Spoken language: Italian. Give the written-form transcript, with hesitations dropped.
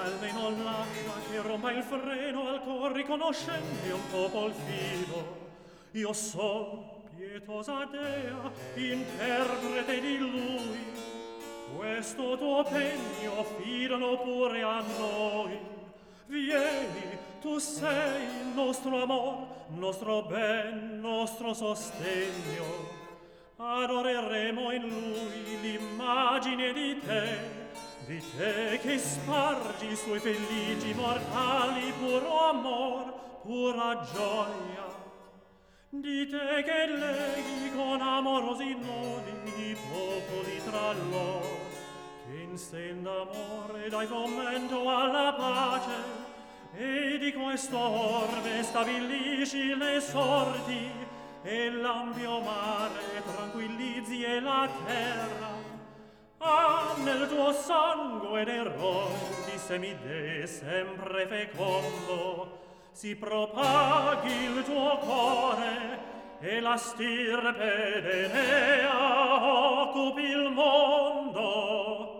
almeno lascia che rompa il freno al cor riconoscente un popol fido. Io son pietosa dea, interprete di lui, questo tuo pegno fidano pure a noi. Vieni, tu sei il nostro amor, nostro ben, nostro sostegno. Adoreremo in lui l'immagine di te che spargi i suoi felici mortali puro amor, pura gioia. Di te che leghi con amorosi nodi i popoli tra loro, che in sen d'amore dai fomento alla pace, e di questo orbe stabilisci le sorti, e l'ampio mare tranquillizzi e la terra. Ah, nel tuo sangue d'eroi di semidee sempre fecondo si propaghi il tuo cuore, e la stirpe d'Enea occupi il mondo.